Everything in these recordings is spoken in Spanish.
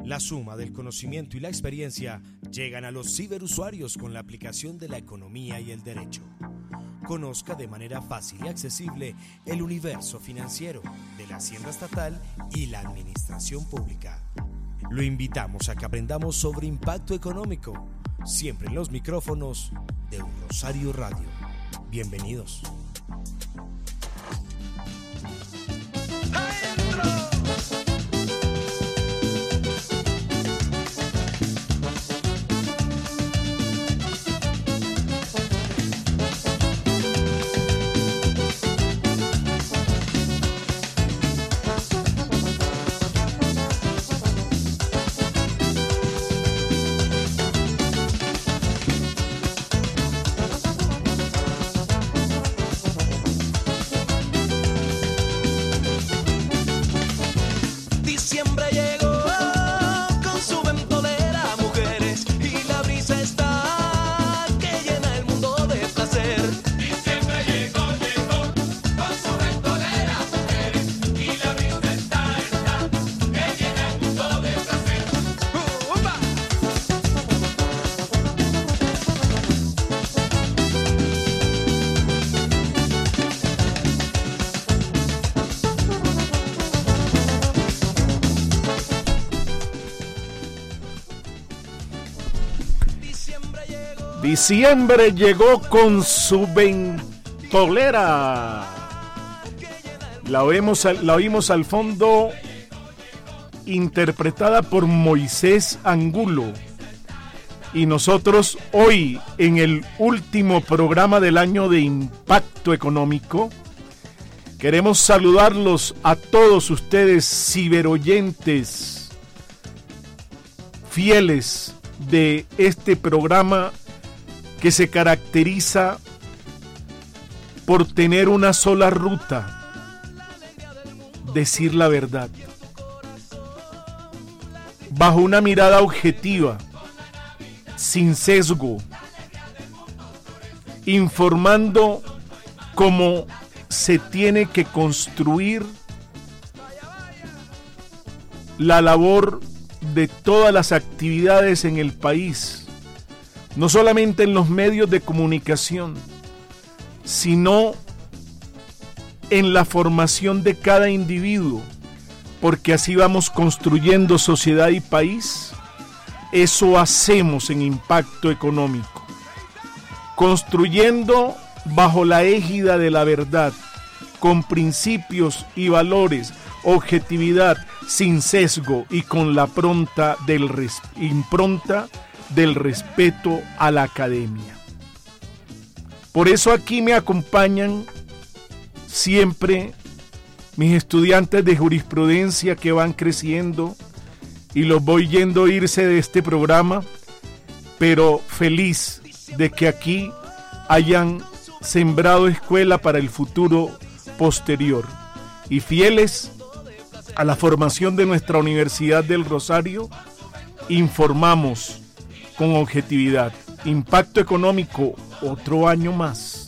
La suma del conocimiento y la experiencia llegan a los ciberusuarios con la aplicación de la economía y el derecho. Conozca de manera fácil y accesible el universo financiero de la Hacienda Estatal y la Administración Pública. Lo invitamos a que aprendamos sobre impacto económico, siempre en los micrófonos de Un Rosario Radio. Bienvenidos. Diciembre llegó con su ventolera. La oímos al fondo, interpretada por Moisés Angulo. Y nosotros hoy, en el último programa del año de Impacto Económico, queremos saludarlos a todos ustedes, ciberoyentes fieles de este programa, que se caracteriza por tener una sola ruta: decir la verdad, bajo una mirada objetiva, sin sesgo, informando cómo se tiene que construir la labor de todas las actividades en el país. No solamente en los medios de comunicación, sino en la formación de cada individuo, porque así vamos construyendo sociedad y país. Eso hacemos en Impacto Económico, construyendo bajo la égida de la verdad, con principios y valores, objetividad, sin sesgo y con la impronta del respeto a la academia. Por eso aquí me acompañan siempre mis estudiantes de jurisprudencia que van creciendo y los voy yendo a irse de este programa, pero feliz de que aquí hayan sembrado escuela para el futuro posterior y fieles a la formación de nuestra Universidad del Rosario. Informamos con objetividad. Impacto Económico, otro año más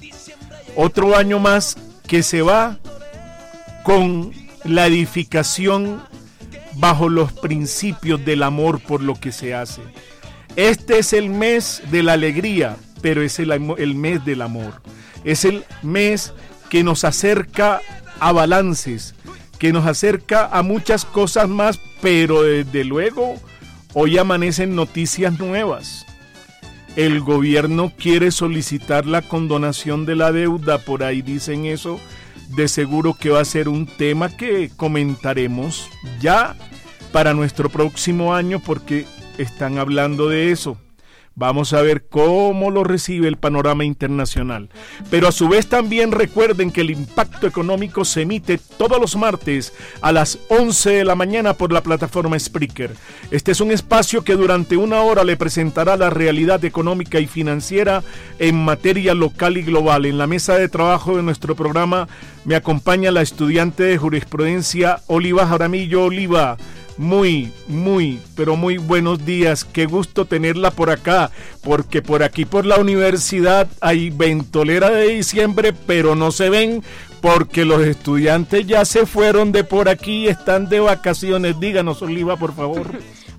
que se va con la edificación bajo los principios del amor por lo que se hace. Este es el mes de la alegría, pero es el mes del amor. Es el mes que nos acerca a balances, que nos acerca a muchas cosas más, pero desde luego hoy amanecen noticias nuevas. El gobierno quiere solicitar la condonación de la deuda, por ahí dicen eso. De seguro que va a ser un tema que comentaremos ya para nuestro próximo año, porque están hablando de eso. Vamos a ver cómo lo recibe el panorama internacional. Pero a su vez también recuerden que el Impacto Económico se emite todos los martes a las 11 de la mañana por la plataforma Spreaker. Este es un espacio que durante una hora le presentará la realidad económica y financiera en materia local y global. En la mesa de trabajo de nuestro programa me acompaña la estudiante de jurisprudencia Oliva Jaramillo. Oliva, muy buenos días, qué gusto tenerla por acá, porque por aquí por la universidad hay ventolera de diciembre, pero no se ven porque los estudiantes ya se fueron de por aquí y están de vacaciones. Díganos, Oliva, por favor.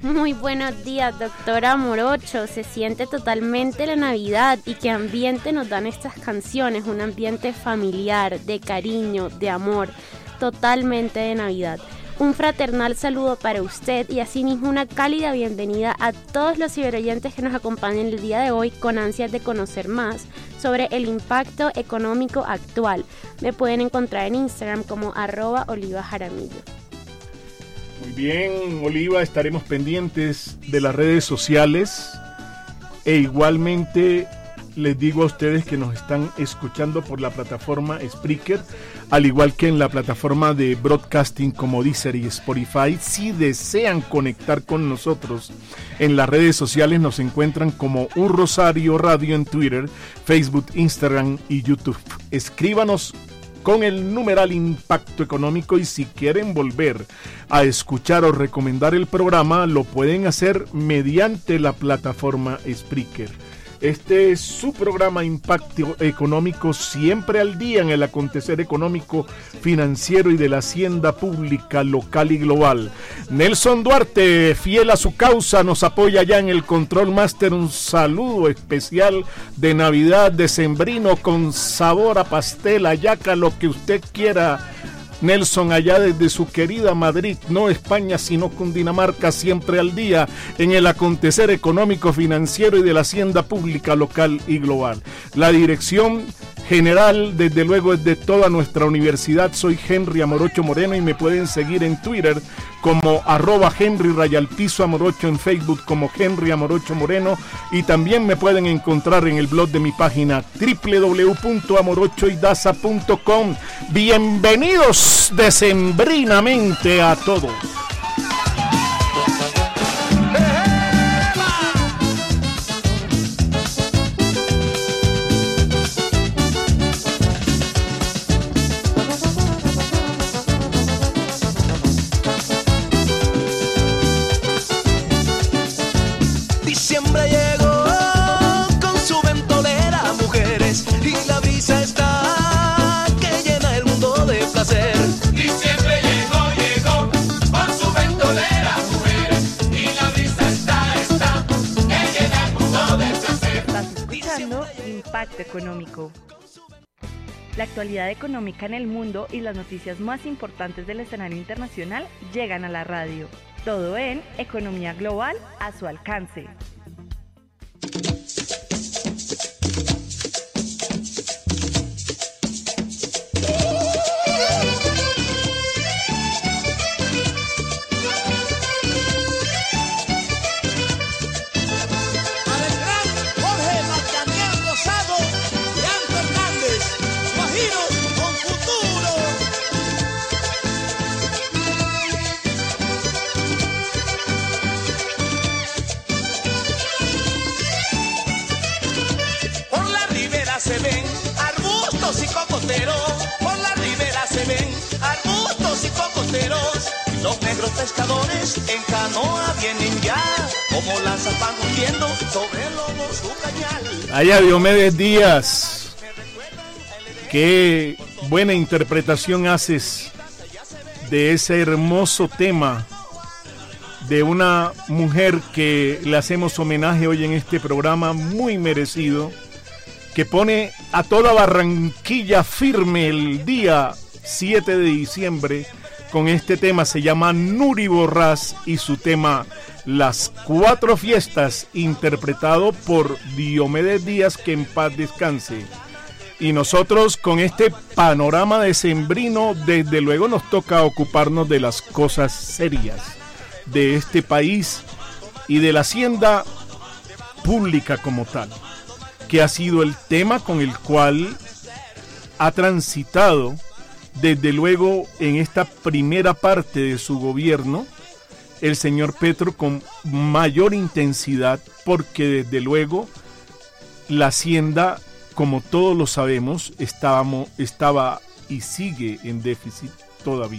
Muy buenos días, doctora Morocho. Se siente totalmente la Navidad. ¿Y qué ambiente nos dan estas canciones? Un ambiente familiar, de cariño, de amor, totalmente de Navidad. Un fraternal saludo para usted y asimismo una cálida bienvenida a todos los ciberoyentes que nos acompañan el día de hoy con ansias de conocer más sobre el impacto económico actual. Me pueden encontrar en Instagram como @olivajaramillo. Muy bien, Oliva, estaremos pendientes de las redes sociales e igualmente les digo a ustedes que nos están escuchando por la plataforma Spreaker, al igual que en la plataforma de broadcasting como Deezer y Spotify. Si desean conectar con nosotros en las redes sociales, nos encuentran como Un Rosario Radio en Twitter, Facebook, Instagram y YouTube. Escríbanos con el numeral Impacto Económico y si quieren volver a escuchar o recomendar el programa, lo pueden hacer mediante la plataforma Spreaker. Este es su programa Impacto Económico, siempre al día en el acontecer económico, financiero y de la hacienda pública local y global. Nelson Duarte, fiel a su causa, nos apoya ya en el Control Master. Un saludo especial de Navidad, decembrino, con sabor a pastel, hallaca, lo que usted quiera. Nelson, allá desde su querida Madrid, no España, sino Cundinamarca, siempre al día en el acontecer económico, financiero y de la hacienda pública local y global. La dirección general, desde luego, es de toda nuestra universidad. Soy Henry Amorocho Moreno y me pueden seguir en Twitter como @Henry_Amorocho, en Facebook como Henry Amorocho Moreno, y también me pueden encontrar en el blog de mi página www.amorochoidaza.com. Bienvenidos decembrinamente a todos. Económico. La actualidad económica en el mundo y las noticias más importantes del escenario internacional llegan a la radio. Todo en Economía Global a su alcance. Se ven arbustos y cocoteros, por la ribera se ven arbustos y cocoteros. Los negros pescadores en canoa vienen ya, como lanzas van hundiendo sobre el lomo su cañal. Allá Diomedes Díaz, qué buena interpretación haces de ese hermoso tema de una mujer que le hacemos homenaje hoy en este programa, muy merecido, que pone a toda Barranquilla firme el día 7 de diciembre con este tema. Se llama Nuri Borrás y su tema Las Cuatro Fiestas, interpretado por Diomedes Díaz, que en paz descanse. Y nosotros con este panorama decembrino, desde luego nos toca ocuparnos de las cosas serias de este país y de la hacienda pública como tal, que ha sido el tema con el cual ha transitado, desde luego, en esta primera parte de su gobierno, el señor Petro con mayor intensidad, porque desde luego la hacienda, como todos lo sabemos, estaba y sigue en déficit todavía.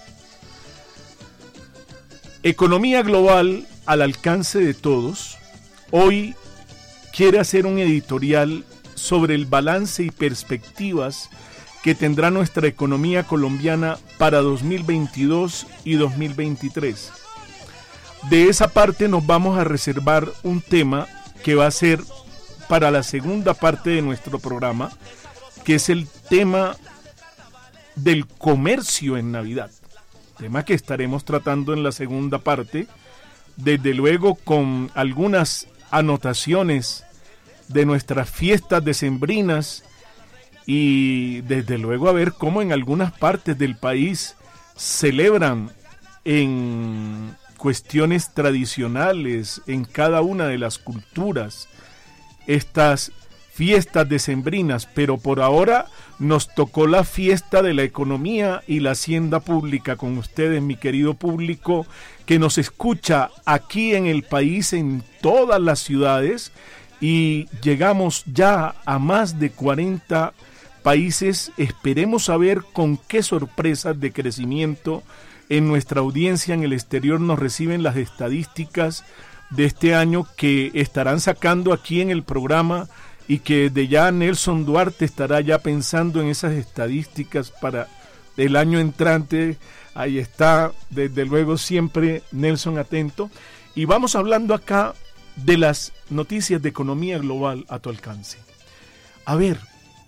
Economía Global al alcance de todos, hoy quiere hacer un editorial sobre el balance y perspectivas que tendrá nuestra economía colombiana para 2022 y 2023. de esa parte nos vamos a reservar un tema que va a ser para la segunda parte de nuestro programa, que es el tema del comercio en Navidad, tema que estaremos tratando en la segunda parte, desde luego con algunas anotaciones de nuestras fiestas decembrinas y desde luego a ver cómo en algunas partes del país celebran en cuestiones tradicionales, en cada una de las culturas, estas fiestas decembrinas, pero por ahora nos tocó la fiesta de la economía y la hacienda pública con ustedes, mi querido público, que nos escucha aquí en el país, en todas las ciudades, y llegamos ya a más de 40 países. Esperemos saber con qué sorpresas de crecimiento en nuestra audiencia en el exterior nos reciben las estadísticas de este año que estarán sacando aquí en el programa, y que desde ya Nelson Duarte estará ya pensando en esas estadísticas para el año entrante. Ahí está, desde luego, siempre Nelson atento. Y vamos hablando acá de las noticias de economía global a tu alcance. A ver,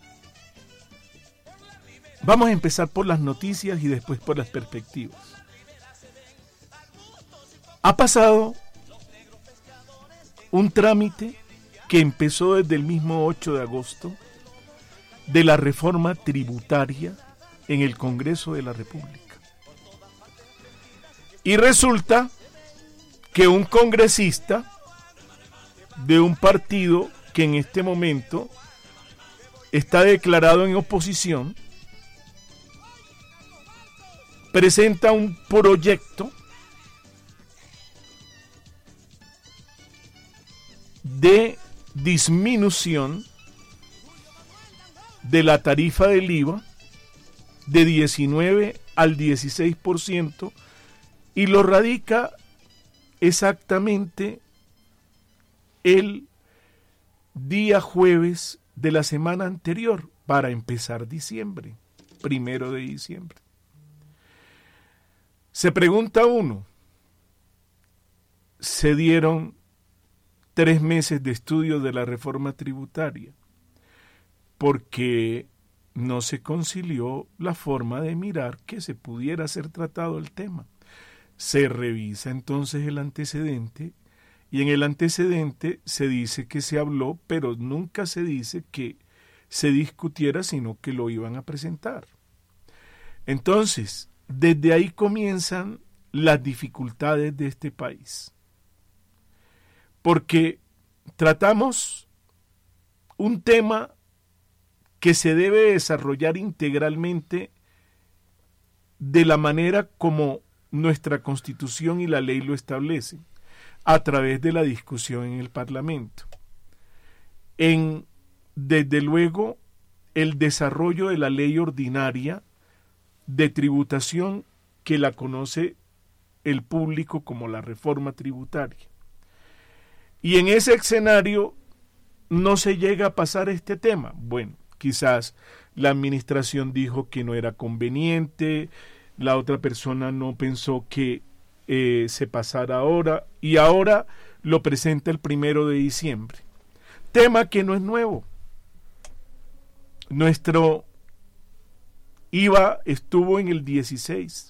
vamos a empezar por las noticias y después por las perspectivas. Ha pasado un trámite que empezó desde el mismo 8 de agosto de la reforma tributaria en el Congreso de la República. Y resulta que un congresista de un partido que en este momento está declarado en oposición presenta un proyecto de disminución de la tarifa del IVA de 19 al 16% y lo radica exactamente el día jueves de la semana anterior para empezar diciembre, 1 de diciembre. Se pregunta uno, ¿se dieron 3 meses de estudio de la reforma tributaria? Porque no se concilió la forma de mirar que se pudiera ser tratado el tema. Se revisa entonces el antecedente y en el antecedente se dice que se habló, pero nunca se dice que se discutiera, sino que lo iban a presentar. Entonces, desde ahí comienzan las dificultades de este país. Porque tratamos un tema que se debe desarrollar integralmente de la manera como nuestra Constitución y la ley lo establecen, a través de la discusión en el Parlamento. Desde luego, el desarrollo de la ley ordinaria de tributación que la conoce el público como la reforma tributaria. Y en ese escenario no se llega a pasar este tema. Bueno, quizás la administración dijo que no era conveniente, la otra persona no pensó que se pasara ahora, y ahora lo presenta el 1 de diciembre. Tema que no es nuevo. Nuestro IVA estuvo en el 16%.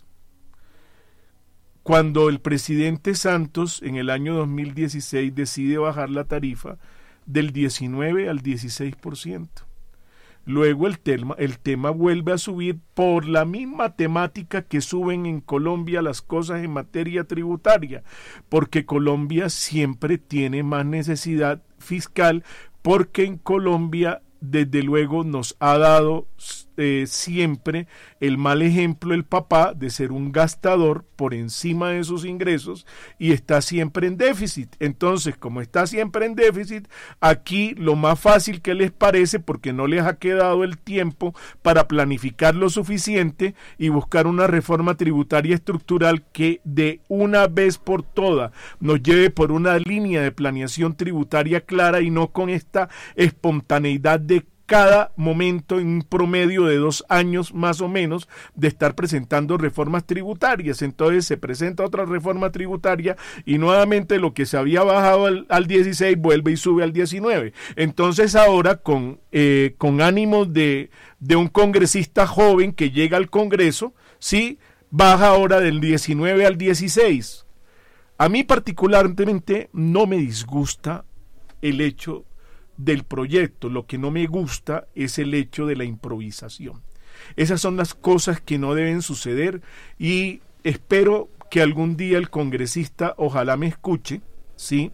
Cuando el presidente Santos en el año 2016 decide bajar la tarifa del 19 al 16%. Luego el tema vuelve a subir por la misma temática que suben en Colombia las cosas en materia tributaria, porque Colombia siempre tiene más necesidad fiscal, porque en Colombia desde luego nos ha dado siempre el mal ejemplo el papá de ser un gastador por encima de sus ingresos y está siempre en déficit. Entonces, como está siempre en déficit, aquí lo más fácil que les parece, porque no les ha quedado el tiempo para planificar lo suficiente y buscar una reforma tributaria estructural que de una vez por todas nos lleve por una línea de planeación tributaria clara y no con esta espontaneidad de cada momento en un promedio de 2 años más o menos de estar presentando reformas tributarias. Entonces se presenta otra reforma tributaria y nuevamente lo que se había bajado al 16 vuelve y sube al 19. Entonces ahora con ánimo de un congresista joven que llega al Congreso, sí, baja ahora del 19 al 16. A mí particularmente no me disgusta el hecho del proyecto, lo que no me gusta es el hecho de la improvisación. Esas son las cosas que no deben suceder y espero que algún día el congresista ojalá me escuche, ¿sí?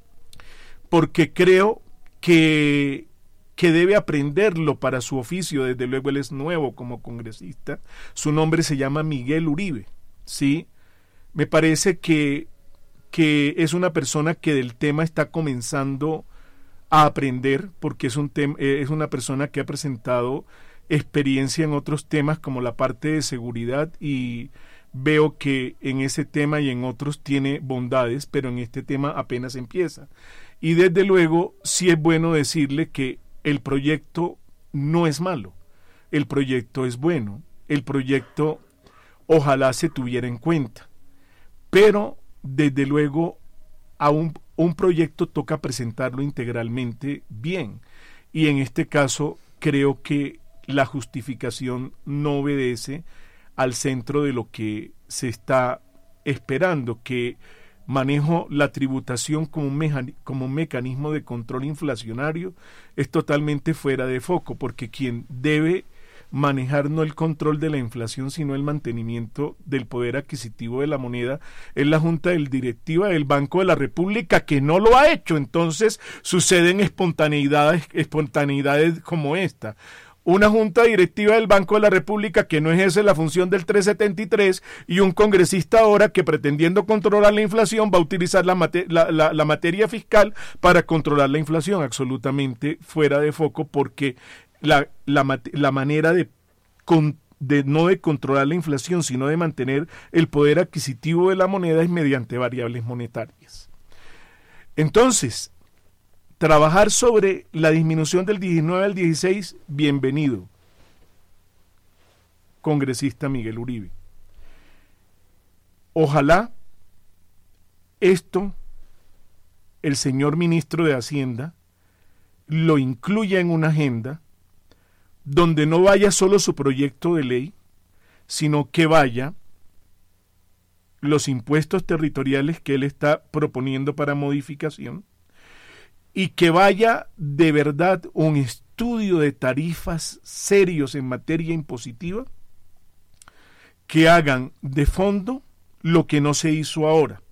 Porque creo que debe aprenderlo para su oficio. Desde luego él es nuevo como congresista, su nombre se llama Miguel Uribe, ¿sí? Me parece que es una persona que del tema está comenzando a aprender, porque es una persona que ha presentado experiencia en otros temas como la parte de seguridad, y veo que en ese tema y en otros tiene bondades, pero en este tema apenas empieza. Y desde luego sí es bueno decirle que el proyecto no es malo, el proyecto es bueno, el proyecto ojalá se tuviera en cuenta, pero desde luego a un proyecto toca presentarlo integralmente bien, y en este caso creo que la justificación no obedece al centro de lo que se está esperando, que manejo la tributación como un mecanismo de control inflacionario es totalmente fuera de foco, porque quien debe manejar no el control de la inflación, sino el mantenimiento del poder adquisitivo de la moneda es la Junta Directiva del Banco de la República, que no lo ha hecho. Entonces suceden espontaneidades como esta. Una Junta Directiva del Banco de la República que no ejerce la función del 373 y un congresista ahora que, pretendiendo controlar la inflación, va a utilizar la materia fiscal para controlar la inflación. Absolutamente fuera de foco, porque la manera de no de controlar la inflación, sino de mantener el poder adquisitivo de la moneda es mediante variables monetarias. Entonces, trabajar sobre la disminución del 19 al 16, bienvenido, congresista Miguel Uribe. Ojalá esto el señor ministro de Hacienda lo incluya en una agenda donde no vaya solo su proyecto de ley, sino que vaya los impuestos territoriales que él está proponiendo para modificación, y que vaya de verdad un estudio de tarifas serios en materia impositiva que hagan de fondo lo que no se hizo ahora.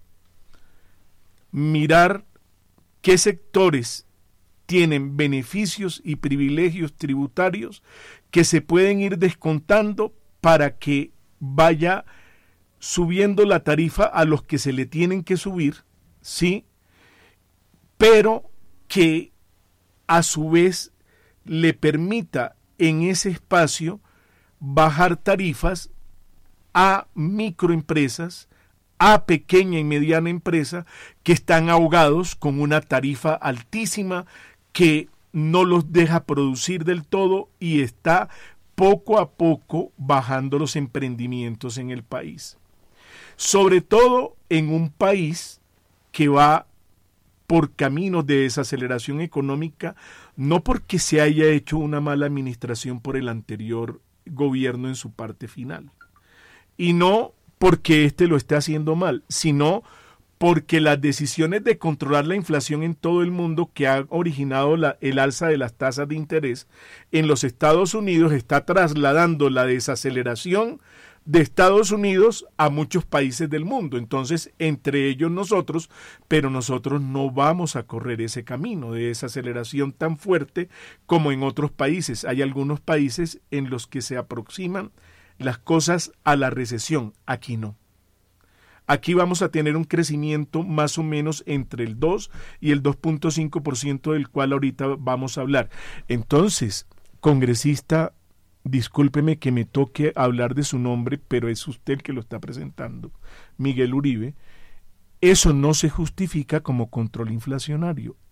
Mirar qué sectores tienen beneficios y privilegios tributarios que se pueden ir descontando para que vaya subiendo la tarifa a los que se le tienen que subir, ¿sí? Pero que a su vez le permita en ese espacio bajar tarifas a microempresas, a pequeña y mediana empresa que están ahogados con una tarifa altísima que no los deja producir del todo y está poco a poco bajando los emprendimientos en el país. Sobre todo en un país que va por caminos de desaceleración económica, no porque se haya hecho una mala administración por el anterior gobierno en su parte final, y no porque éste lo esté haciendo mal, sino porque las decisiones de controlar la inflación en todo el mundo que ha originado el alza de las tasas de interés en los Estados Unidos está trasladando la desaceleración de Estados Unidos a muchos países del mundo. Entonces, entre ellos nosotros, pero nosotros no vamos a correr ese camino de desaceleración tan fuerte como en otros países. Hay algunos países en los que se aproximan las cosas a la recesión, aquí no. Aquí vamos a tener un crecimiento más o menos entre el 2 y el 2.5% del cual ahorita vamos a hablar. Entonces, congresista, discúlpeme que me toque hablar de su nombre, pero es usted el que lo está presentando, Miguel Uribe. Eso no se justifica como control inflacionario.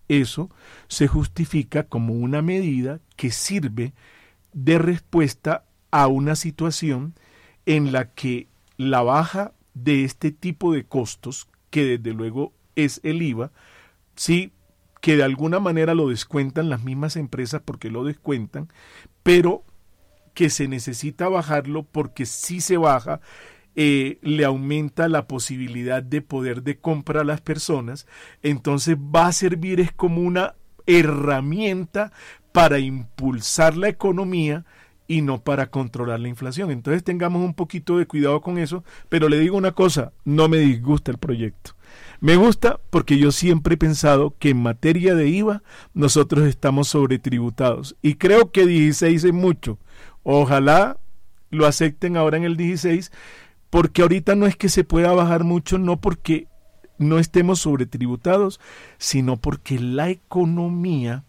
eso se justifica como una medida que sirve de respuesta a una situación en la que la baja de este tipo de costos, que desde luego es el IVA, sí, que de alguna manera lo descuentan las mismas empresas porque lo descuentan, pero que se necesita bajarlo porque si se baja, le aumenta la posibilidad de poder de compra a las personas, entonces va a servir es como una herramienta para impulsar la economía y no para controlar la inflación. Entonces tengamos un poquito de cuidado con eso, pero le digo una cosa, no me disgusta el proyecto. Me gusta porque yo siempre he pensado que en materia de IVA nosotros estamos sobretributados y creo que 16 es mucho. Ojalá lo acepten ahora en el 16, porque ahorita no es que se pueda bajar mucho, no porque no estemos sobretributados, sino porque la economía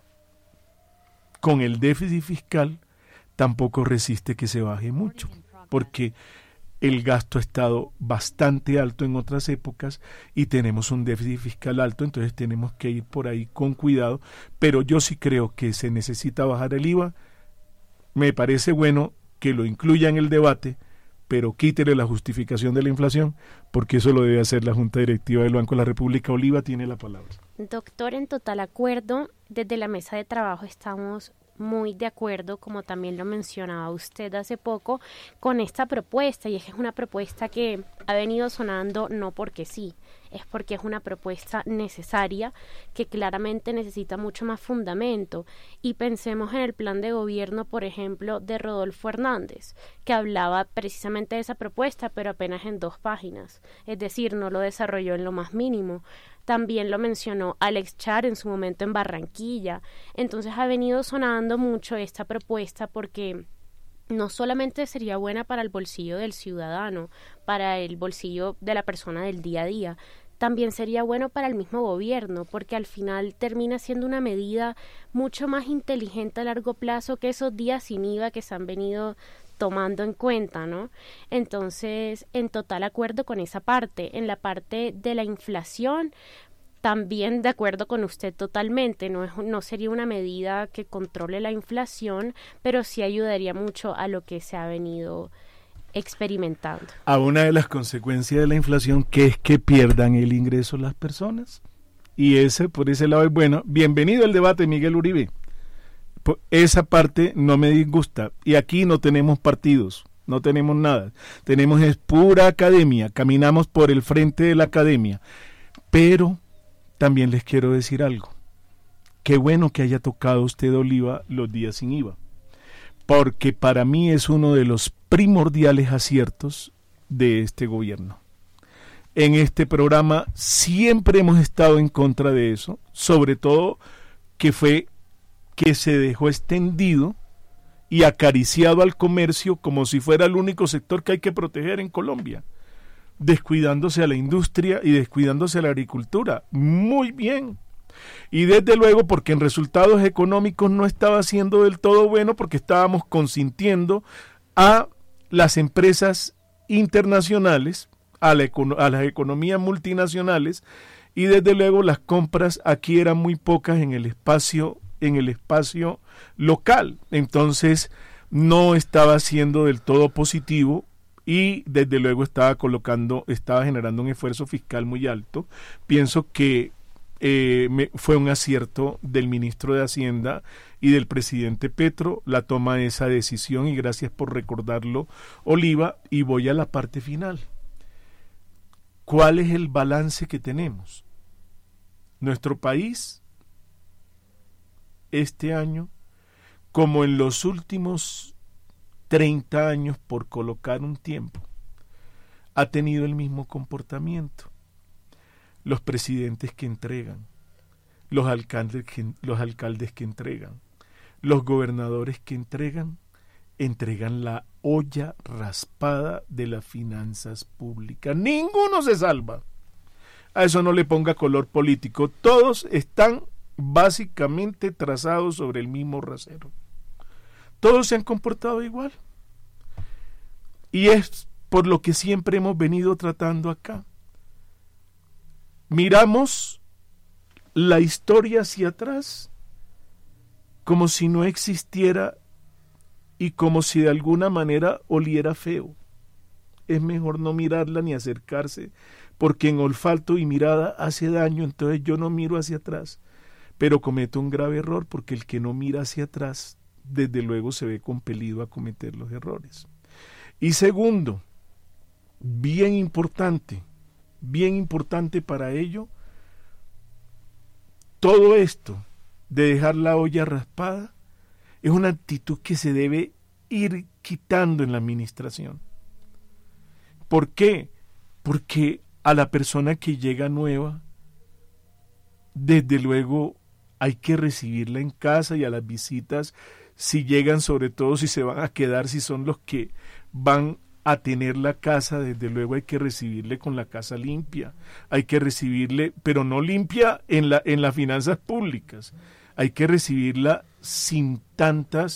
con el déficit fiscal tampoco resiste que se baje mucho, porque el gasto ha estado bastante alto en otras épocas y tenemos un déficit fiscal alto, entonces tenemos que ir por ahí con cuidado, pero yo sí creo que se necesita bajar el IVA. Me parece bueno que lo incluya en el debate, pero quítele la justificación de la inflación, porque eso lo debe hacer la Junta Directiva del Banco de la República. Oliva tiene la palabra. Doctor, en total acuerdo, desde la mesa de trabajo estamos muy de acuerdo, como también lo mencionaba usted hace poco, con esta propuesta, y es que es una propuesta que ha venido sonando no porque sí, es porque es una propuesta necesaria que claramente necesita mucho más fundamento. Y pensemos en el plan de gobierno, por ejemplo, de Rodolfo Hernández, que hablaba precisamente de esa propuesta, pero apenas en 2 páginas, es decir, no lo desarrolló en lo más mínimo. También lo mencionó Alex Char en su momento en Barranquilla. Entonces ha venido sonando mucho esta propuesta porque no solamente sería buena para el bolsillo del ciudadano, para el bolsillo de la persona del día a día, también sería bueno para el mismo gobierno, porque al final termina siendo una medida mucho más inteligente a largo plazo que esos días sin IVA que se han venido tomando en cuenta, ¿no? Entonces, en total acuerdo con esa parte. En la parte de la inflación, también de acuerdo con usted totalmente. No sería una medida que controle la inflación, pero sí ayudaría mucho a lo que se ha venido experimentando. A una de las consecuencias de la inflación, que es que pierdan el ingreso las personas. Y por ese lado es bueno. Bienvenido al debate, Miguel Uribe. Esa parte no me disgusta. Y aquí no tenemos partidos, no tenemos nada. Tenemos es pura academia, caminamos por el frente de la academia. Pero también les quiero decir algo. Qué bueno que haya tocado usted, Oliva, los días sin IVA. Porque para mí es uno de los primordiales aciertos de este gobierno. En este programa siempre hemos estado en contra de eso, sobre todo que se dejó extendido y acariciado al comercio como si fuera el único sector que hay que proteger en Colombia, descuidándose a la industria y descuidándose a la agricultura. Muy bien. Y desde luego porque en resultados económicos no estaba siendo del todo bueno, porque estábamos consintiendo a las empresas internacionales, a las economías multinacionales, y desde luego las compras aquí eran muy pocas en el espacio local. Entonces no estaba siendo del todo positivo y desde luego estaba generando un esfuerzo fiscal muy alto. Pienso que fue un acierto del ministro de Hacienda y del presidente Petro la toma de esa decisión, y gracias por recordarlo, Oliva. Y voy a la parte final. ¿Cuál es el balance que tenemos? Nuestro país este año, como en los últimos 30 años, por colocar un tiempo, ha tenido el mismo comportamiento. Los presidentes que entregan, los alcaldes que entregan, los gobernadores que entregan la olla raspada de las finanzas públicas. Ninguno se salva. A eso no le ponga color político. Todos están básicamente trazados sobre el mismo rasero. Todos se han comportado igual. Y es por lo que siempre hemos venido tratando acá. Miramos la historia hacia atrás como si no existiera y como si de alguna manera oliera feo. Es mejor no mirarla ni acercarse, porque en olfato y mirada hace daño, entonces yo no miro hacia atrás, pero cometo un grave error, porque el que no mira hacia atrás, desde luego se ve compelido a cometer los errores. Y segundo, bien importante para ello, todo esto de dejar la olla raspada es una actitud que se debe ir quitando en la administración. ¿Por qué? Porque a la persona que llega nueva, desde luego hay que recibirla en casa, y a las visitas, si llegan, sobre todo si se van a quedar, si son los que van a tener la casa, desde luego hay que recibirle con la casa limpia, hay que recibirle, pero no limpia en las finanzas públicas, hay que recibirla sin tanta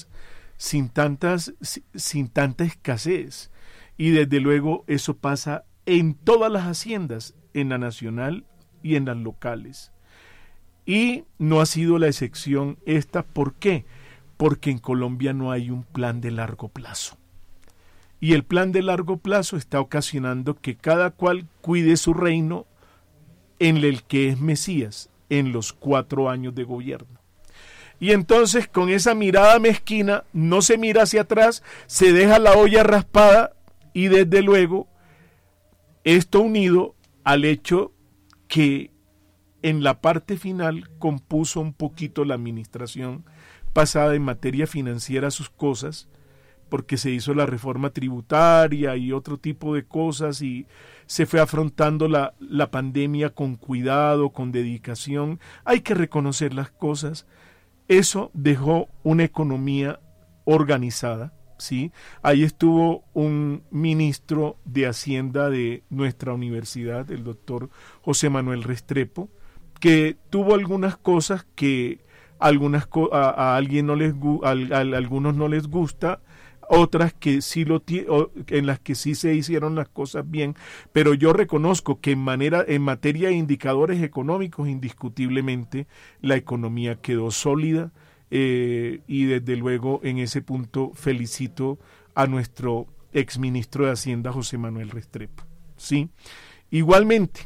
escasez, y desde luego eso pasa en todas las haciendas, en la nacional y en las locales, y no ha sido la excepción esta. ¿Por qué? Porque en Colombia no hay un plan de largo plazo. Y el plan de largo plazo está ocasionando que cada cual cuide su reino en el que es Mesías, en los 4 años de gobierno. Y entonces, con esa mirada mezquina, no se mira hacia atrás, se deja la olla raspada, y desde luego, esto unido al hecho que en la parte final compuso un poquito la administración pasada en materia financiera sus cosas, porque se hizo la reforma tributaria y otro tipo de cosas, y se fue afrontando la pandemia con cuidado, con dedicación. Hay que reconocer las cosas. Eso dejó una economía organizada, ¿sí? Ahí estuvo un ministro de Hacienda de nuestra universidad, el doctor José Manuel Restrepo, que tuvo algunas cosas que a algunos no les gusta, otras que sí en las que sí se hicieron las cosas bien, pero yo reconozco que en materia de indicadores económicos, indiscutiblemente la economía quedó sólida, y desde luego en ese punto felicito a nuestro exministro de Hacienda, José Manuel Restrepo, ¿sí? Igualmente,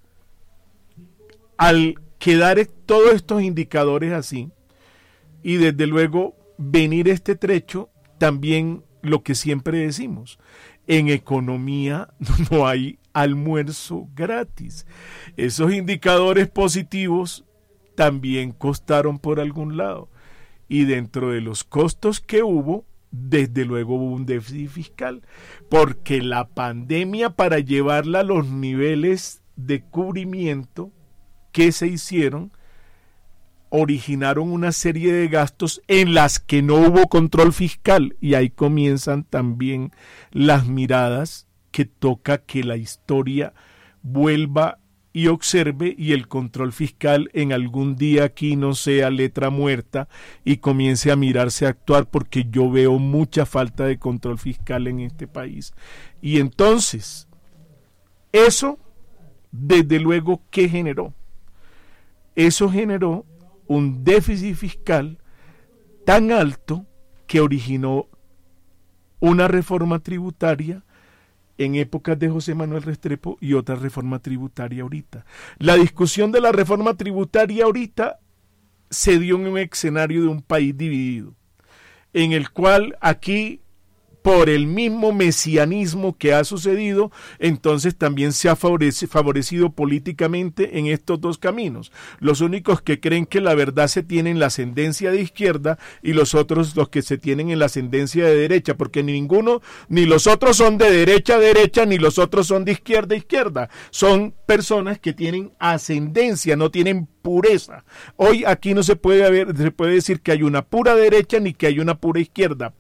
al quedar todos estos indicadores así, y desde luego venir este trecho, también lo que siempre decimos, en economía no hay almuerzo gratis. Esos indicadores positivos también costaron por algún lado, y dentro de los costos que hubo, desde luego hubo un déficit fiscal, porque la pandemia, para llevarla a los niveles de cubrimiento que se hicieron, originaron una serie de gastos en las que no hubo control fiscal, y ahí comienzan también las miradas que toca que la historia vuelva y observe, y el control fiscal en algún día aquí no sea letra muerta y comience a mirarse a actuar, porque yo veo mucha falta de control fiscal en este país. Y entonces, eso, desde luego, ¿qué generó? Eso generó un déficit fiscal tan alto que originó una reforma tributaria en épocas de José Manuel Restrepo y otra reforma tributaria ahorita. La discusión de la reforma tributaria ahorita se dio en un escenario de un país dividido, en el cual aquí, por el mismo mesianismo que ha sucedido, entonces también se ha favorecido políticamente en estos dos caminos. Los únicos que creen que la verdad se tiene en la ascendencia de izquierda, y los otros los que se tienen en la ascendencia de derecha, porque ni los otros son de derecha a derecha, ni los otros son de izquierda a izquierda. Son personas que tienen ascendencia, no tienen pureza. Hoy aquí no se puede decir que hay una pura derecha ni que hay una pura izquierda,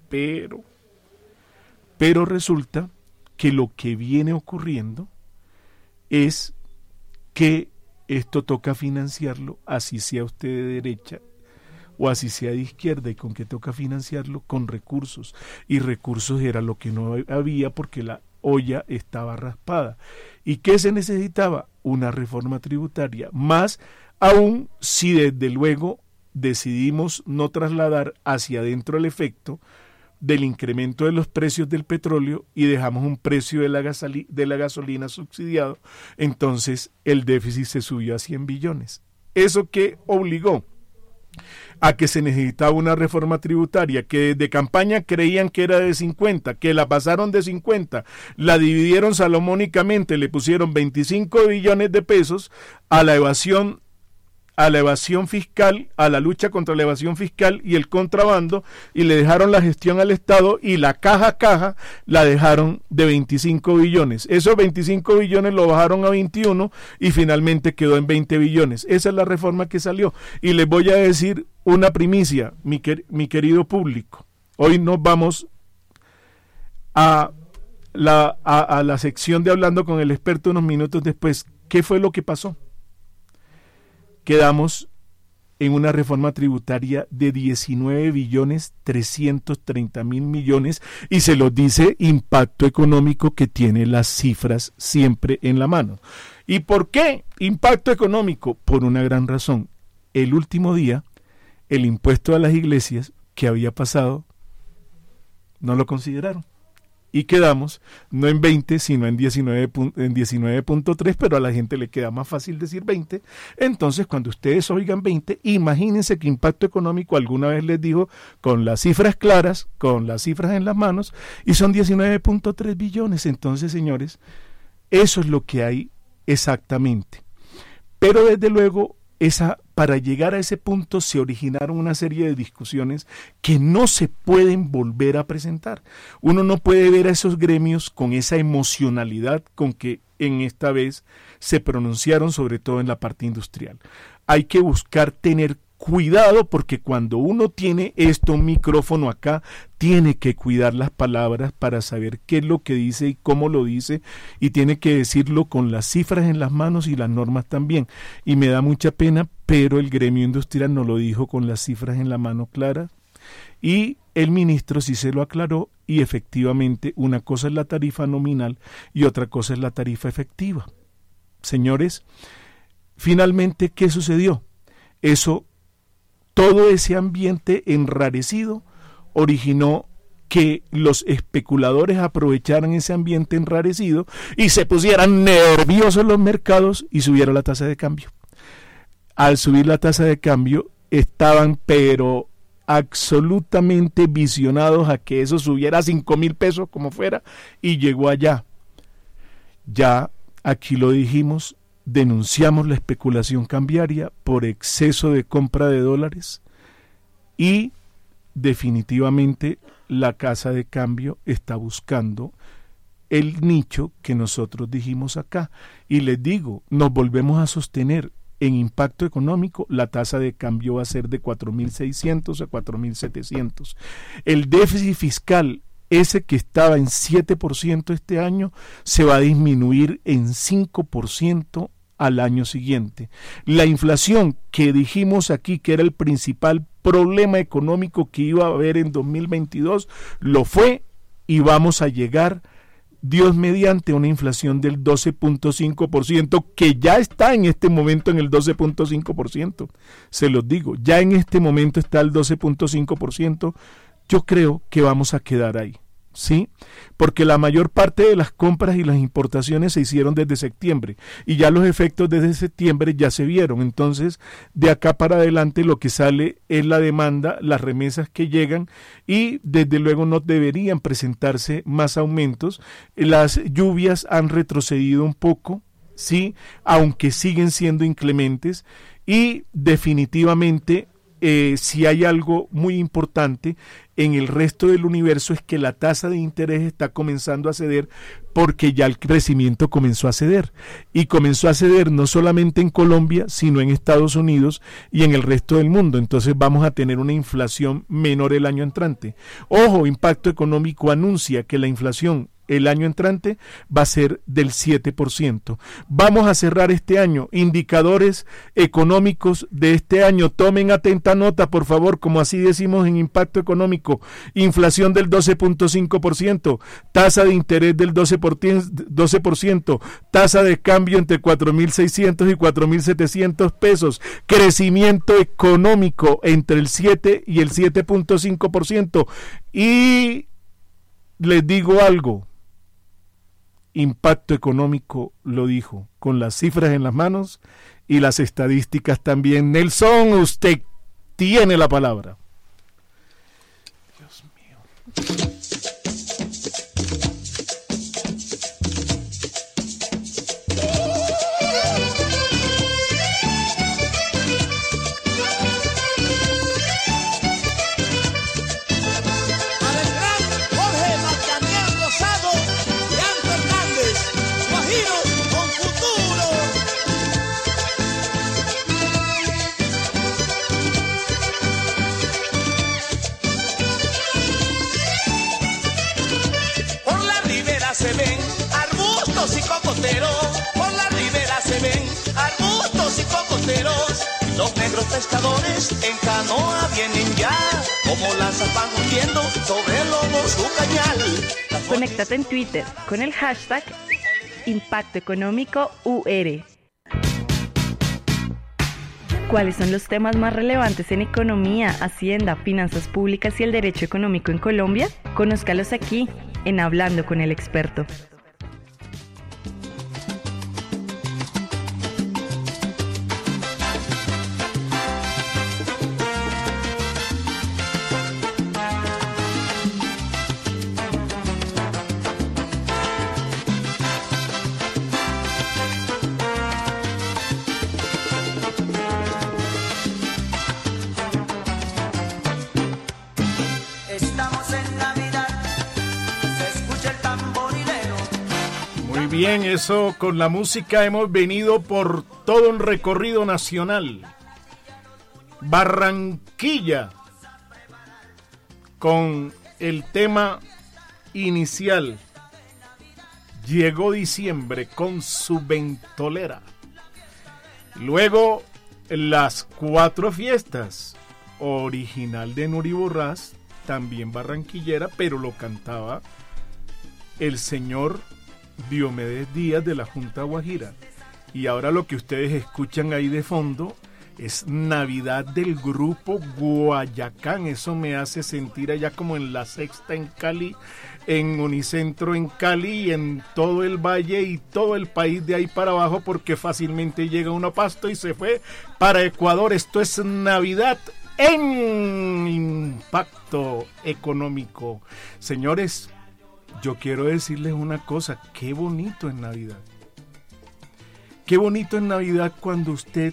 pero resulta que lo que viene ocurriendo es que esto toca financiarlo, así sea usted de derecha o así sea de izquierda. ¿Y con qué toca financiarlo? Con recursos. Y recursos era lo que no había, porque la olla estaba raspada. ¿Y qué se necesitaba? Una reforma tributaria, más aún si desde luego decidimos no trasladar hacia adentro el efecto del incremento de los precios del petróleo y dejamos un precio de la gasolina subsidiado, entonces el déficit se subió a 100 billones. ¿Eso qué obligó? A que se necesitaba una reforma tributaria, que desde campaña creían que era de 50, que la pasaron de 50, la dividieron salomónicamente, le pusieron 25 billones de pesos a la evasión fiscal, a la lucha contra la evasión fiscal y el contrabando, y le dejaron la gestión al Estado, y la caja la dejaron de 25 billones. Esos 25 billones lo bajaron a 21 y finalmente quedó en 20 billones. Esa es la reforma que salió. Y les voy a decir una primicia, mi querido público. Hoy nos vamos a la sección de Hablando con el Experto unos minutos después. ¿Qué fue lo que pasó? Quedamos en una reforma tributaria de 19.330.000.000.000 y se los dice Impacto Económico, que tiene las cifras siempre en la mano. ¿Y por qué Impacto Económico? Por una gran razón. El último día, el impuesto a las iglesias que había pasado, no lo consideraron. Y quedamos no en 20, sino en 19.3, pero a la gente le queda más fácil decir 20. Entonces, cuando ustedes oigan 20, imagínense que Impacto Económico alguna vez les dijo con las cifras claras, con las cifras en las manos, y son 19.3 billones. Entonces, señores, eso es lo que hay exactamente. Pero desde luego, para llegar a ese punto se originaron una serie de discusiones que no se pueden volver a presentar. Uno no puede ver a esos gremios con esa emocionalidad con que en esta vez se pronunciaron, sobre todo en la parte industrial. Hay que buscar tener cuidado, porque cuando uno tiene un micrófono acá, tiene que cuidar las palabras para saber qué es lo que dice y cómo lo dice, y tiene que decirlo con las cifras en las manos y las normas también. Y me da mucha pena, pero el gremio industrial no lo dijo con las cifras en la mano claras, y el ministro sí se lo aclaró, y efectivamente una cosa es la tarifa nominal y otra cosa es la tarifa efectiva. Señores, finalmente, ¿qué sucedió? Todo ese ambiente enrarecido originó que los especuladores aprovecharan ese ambiente enrarecido y se pusieran nerviosos los mercados y subiera la tasa de cambio. Al subir la tasa de cambio estaban pero absolutamente visionados a que eso subiera a 5,000 pesos como fuera, y llegó allá. Ya aquí lo dijimos, denunciamos la especulación cambiaria por exceso de compra de dólares, y definitivamente la casa de cambio está buscando el nicho que nosotros dijimos acá. Y les digo, nos volvemos a sostener en Impacto Económico, la tasa de cambio va a ser de 4.600 a 4.700. El déficit fiscal, ese que estaba en 7% este año, se va a disminuir en 5% al año siguiente. La inflación, que dijimos aquí que era el principal problema económico que iba a haber en 2022, lo fue, y vamos a llegar, Dios mediante, una inflación del 12.5%, que ya está en este momento en el 12.5%. Se los digo, ya en este momento está el 12.5%. Yo creo que vamos a quedar ahí, ¿sí? Porque la mayor parte de las compras y las importaciones se hicieron desde septiembre, y ya los efectos desde septiembre ya se vieron. Entonces, de acá para adelante lo que sale es la demanda, las remesas que llegan, y desde luego no deberían presentarse más aumentos. Las lluvias han retrocedido un poco, sí, aunque siguen siendo inclementes, y definitivamente si hay algo muy importante en el resto del universo es que la tasa de interés está comenzando a ceder, porque ya el crecimiento comenzó a ceder, y comenzó a ceder no solamente en Colombia, sino en Estados Unidos y en el resto del mundo. Entonces vamos a tener una inflación menor el año entrante. Ojo, Impacto Económico anuncia que la inflación el año entrante va a ser del 7%. Vamos a cerrar este año. Indicadores económicos de este año. Tomen atenta nota, por favor, como así decimos en impacto económico. Inflación del 12.5%, tasa de interés del 12%, tasa de cambio entre 4.600 y 4.700 pesos, crecimiento económico entre el 7 y el 7.5%. Y les digo algo, Impacto Económico lo dijo, con las cifras en las manos y las estadísticas también. Nelson, usted tiene la palabra. Dios mío. Se ven arbustos y cocoteros, por la ribera se ven arbustos y cocoteros. Los negros pescadores en canoa vienen ya, como lanzas van hundiendo sobre el lomo su cañal. Conéctate en Twitter con el hashtag Impacto Económico UR. ¿Cuáles son los temas más relevantes en economía, hacienda, finanzas públicas y el derecho económico en Colombia? Conózcalos aquí, en Hablando con el Experto. Bien, eso con la música hemos venido por todo un recorrido nacional. Barranquilla, con el tema inicial. Llegó diciembre con su ventolera. Luego las 4 fiestas, original de Nuri Borrás, también barranquillera, pero lo cantaba el señor Diomedes Díaz de la Junta Guajira. Y ahora lo que ustedes escuchan ahí de fondo es Navidad del grupo Guayacán. Eso me hace sentir allá como en La Sexta en Cali, en Unicentro en Cali y en todo el valle y todo el país de ahí para abajo, porque fácilmente llega uno a Pasto y se fue para Ecuador. Esto es Navidad en Impacto Económico. Señores, yo quiero decirles una cosa, qué bonito es Navidad. Qué bonito es Navidad cuando usted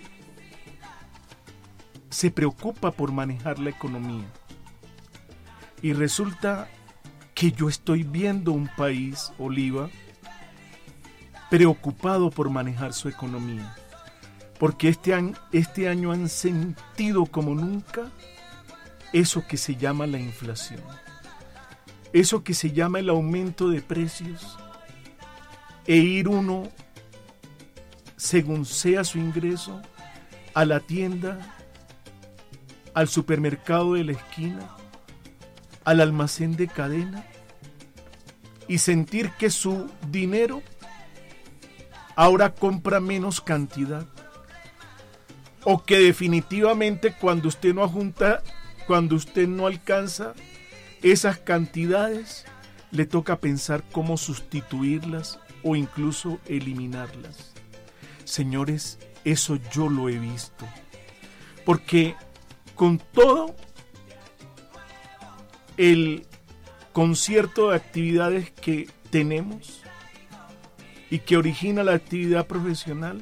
se preocupa por manejar la economía. Y resulta que yo estoy viendo un país, Oliva, preocupado por manejar su economía. Porque este año han sentido como nunca eso que se llama la inflación. Eso que se llama el aumento de precios, e ir uno, según sea su ingreso, a la tienda, al supermercado de la esquina, al almacén de cadena, y sentir que su dinero ahora compra menos cantidad, o que definitivamente cuando usted no junta, cuando usted no alcanza esas cantidades, le toca pensar cómo sustituirlas o incluso eliminarlas. Señores, eso yo lo he visto. Porque con todo el concierto de actividades que tenemos y que origina la actividad profesional,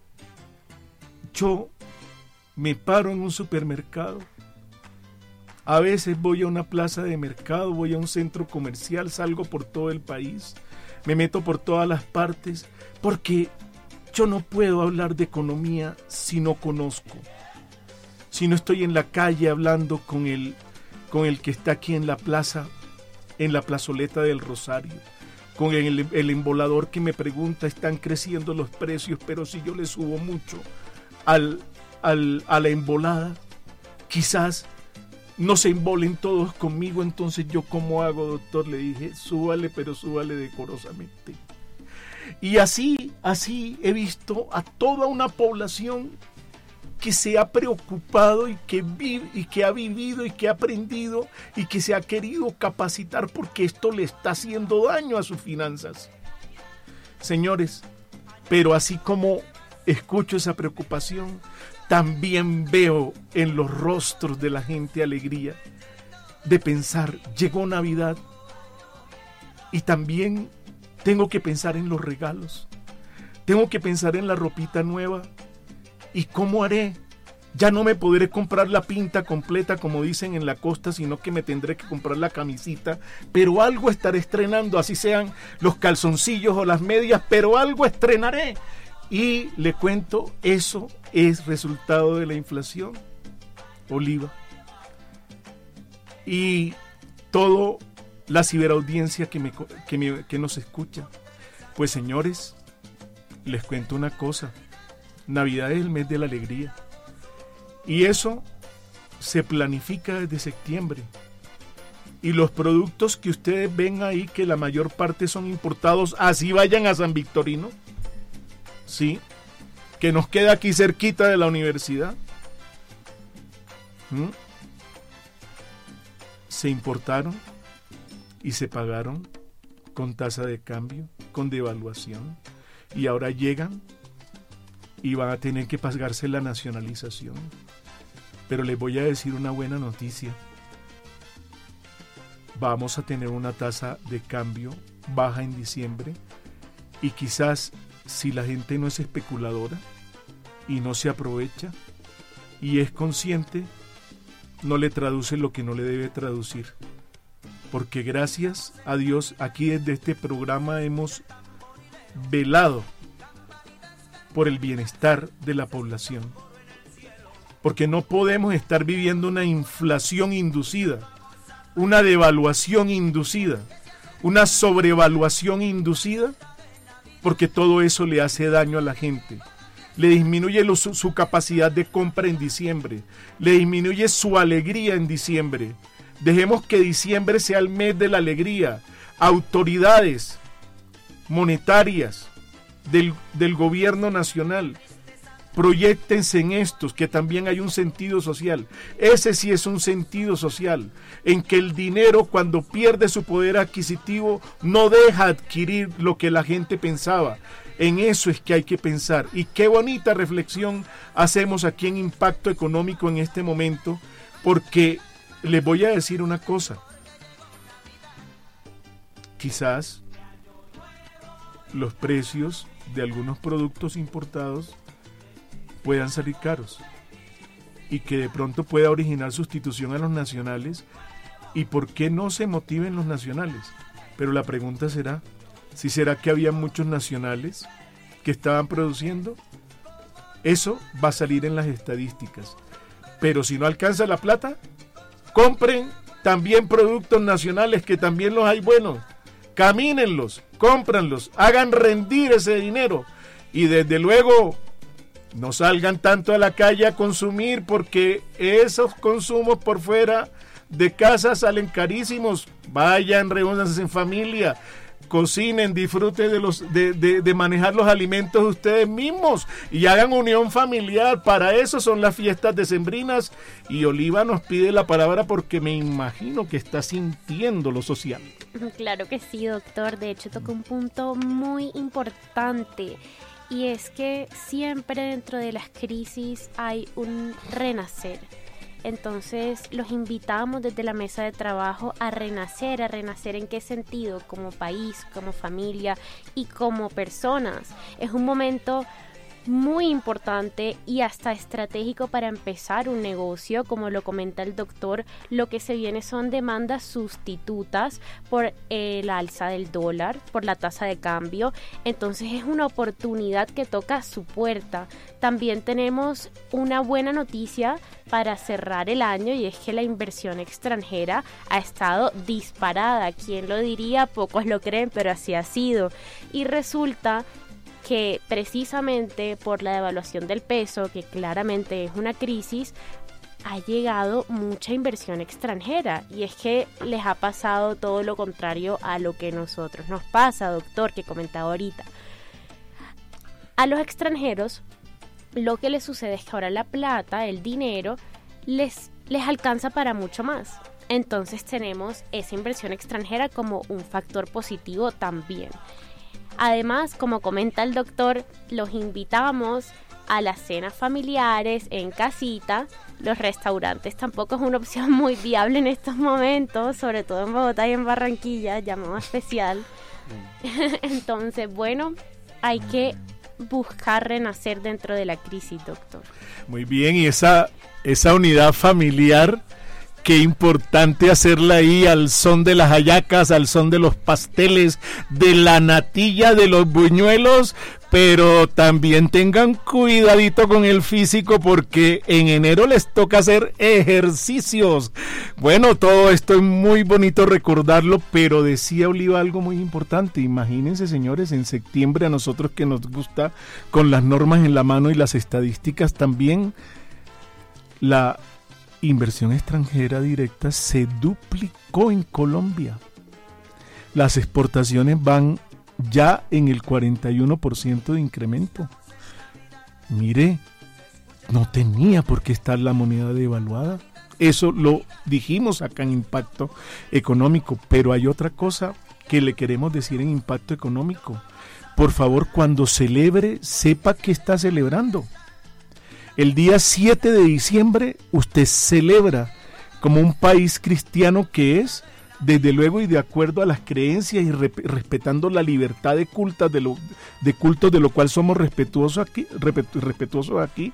yo me paro en un supermercado. A veces voy a una plaza de mercado, voy a un centro comercial, salgo por todo el país, me meto por todas las partes, porque yo no puedo hablar de economía si no conozco, si no estoy en la calle hablando con el que está aquí en la plaza, en la plazoleta del Rosario, con el embolador que me pregunta, están creciendo los precios, pero si yo le subo mucho a la embolada, quizás no se embolen todos conmigo, entonces ¿yo cómo hago, doctor? Le dije, súbale, pero súbale decorosamente. Y así he visto a toda una población que se ha preocupado y que vive, y que ha vivido y que ha aprendido y que se ha querido capacitar porque esto le está haciendo daño a sus finanzas. Señores, pero así como escucho esa preocupación, también veo en los rostros de la gente alegría de pensar, llegó Navidad y también tengo que pensar en los regalos, tengo que pensar en la ropita nueva. ¿Y cómo haré? Ya no me podré comprar la pinta completa como dicen en la costa, sino que me tendré que comprar la camisita, pero algo estaré estrenando, así sean los calzoncillos o las medias, pero algo estrenaré. Y le cuento, eso es resultado de la inflación, Oliva. Y toda la ciberaudiencia que nos escucha. Pues señores, les cuento una cosa. Navidad es el mes de la alegría y eso se planifica desde septiembre, y los productos que ustedes ven ahí, que la mayor parte son importados, así vayan a San Victorino, sí, que nos queda aquí cerquita de la universidad, se importaron y se pagaron con tasa de cambio, con devaluación, y ahora llegan y van a tener que pagarse la nacionalización. Pero les voy a decir una buena noticia. Vamos a tener una tasa de cambio baja en diciembre, y quizás si la gente no es especuladora y no se aprovecha y es consciente, no le traduce lo que no le debe traducir. Porque gracias a Dios, aquí desde este programa hemos velado por el bienestar de la población, porque no podemos estar viviendo una inflación inducida, una devaluación inducida, una sobrevaluación inducida, porque todo eso le hace daño a la gente, le disminuye su capacidad de compra en diciembre, le disminuye su alegría en diciembre. Dejemos que diciembre sea el mes de la alegría. Autoridades monetarias del gobierno nacional, proyéctense en estos, que también hay un sentido social. Ese sí es un sentido social, en que el dinero, cuando pierde su poder adquisitivo, no deja adquirir lo que la gente pensaba. En eso es que hay que pensar. Y qué bonita reflexión hacemos aquí en Impacto Económico en este momento, porque les voy a decir una cosa. Quizás los precios de algunos productos importados puedan salir caros y que de pronto pueda originar sustitución a los nacionales, y por qué no se motiven los nacionales. Pero la pregunta será, si será que había muchos nacionales que estaban produciendo. Eso va a salir en las estadísticas, pero si no alcanza la plata, compren también productos nacionales, que también los hay buenos. Camínenlos, cómpranlos, hagan rendir ese dinero, y desde luego no salgan tanto a la calle a consumir, porque esos consumos por fuera de casa salen carísimos. Vayan, reúnanse en familia, cocinen, disfruten de manejar los alimentos ustedes mismos y hagan unión familiar. Para eso son las fiestas decembrinas, y Oliva nos pide la palabra porque me imagino que está sintiendo lo social. Claro que sí, doctor. De hecho, toca un punto muy importante, y es que siempre dentro de las crisis hay un renacer. Entonces los invitamos desde la mesa de trabajo a renacer ¿en qué sentido? Como país, como familia y como personas. Es un momento muy importante y hasta estratégico para empezar un negocio. Como lo comenta el doctor, lo que se viene son demandas sustitutas por el alza del dólar, por la tasa de cambio. Entonces es una oportunidad que toca a su puerta. También tenemos una buena noticia para cerrar el año, y es que la inversión extranjera ha estado disparada. ¿Quién lo diría? Pocos lo creen, pero así ha sido. Y resulta que precisamente por la devaluación del peso, que claramente es una crisis, ha llegado mucha inversión extranjera, y es que les ha pasado todo lo contrario a lo que nosotros nos pasa, doctor, que comentaba ahorita. A los extranjeros lo que les sucede es que ahora la plata, el dinero, les alcanza para mucho más. Entonces tenemos esa inversión extranjera como un factor positivo también. Además, como comenta el doctor, los invitamos a las cenas familiares en casita. Los restaurantes tampoco es una opción muy viable en estos momentos, sobre todo en Bogotá y en Barranquilla, llamado especial. Entonces, bueno, hay que buscar renacer dentro de la crisis, doctor. Muy bien, y esa unidad familiar, qué importante hacerla ahí al son de las hallacas, al son de los pasteles, de la natilla, de los buñuelos, pero también tengan cuidadito con el físico, porque en enero les toca hacer ejercicios. Bueno, todo esto es muy bonito recordarlo, pero decía Oliva algo muy importante. Imagínense, señores, en septiembre, a nosotros que nos gusta con las normas en la mano y las estadísticas también, la inversión extranjera directa se duplicó en Colombia. Las exportaciones van ya en el 41% de incremento. Mire, no tenía por qué estar la moneda devaluada. Eso lo dijimos acá en Impacto Económico, pero hay otra cosa que le queremos decir en Impacto Económico. Por favor, cuando celebre, sepa que está celebrando. El día 7 de diciembre usted celebra como un país cristiano que es, desde luego, y de acuerdo a las creencias y respetando la libertad de cultos, de lo cual somos respetuosos aquí,